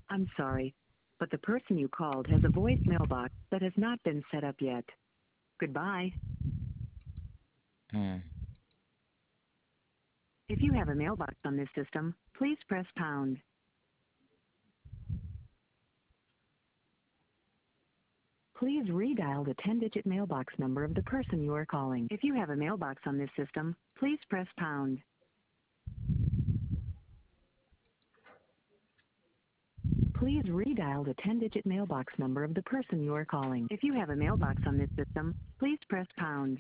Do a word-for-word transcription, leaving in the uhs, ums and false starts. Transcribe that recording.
I'm sorry, but the person you called has a voice mailbox that has not been set up yet. Goodbye. Hmm. If you have a mailbox on this system, please press pound. Please redial the ten-digit mailbox number of the person you are calling. If you have a mailbox on this system, please press pound. Please redial the ten-digit mailbox number of the person you are calling. If you have a mailbox on this system, please press pound.